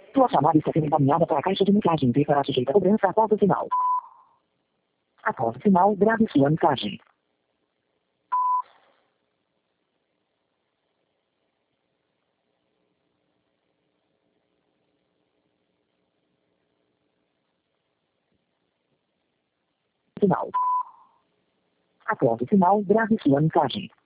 Sua chamada está sendo encaminhada para a caixa de mensagem e será sujeita a cobrança após o sinal. Após o sinal, grave sua mensagem. Sinal. Após o sinal, grave sua mensagem.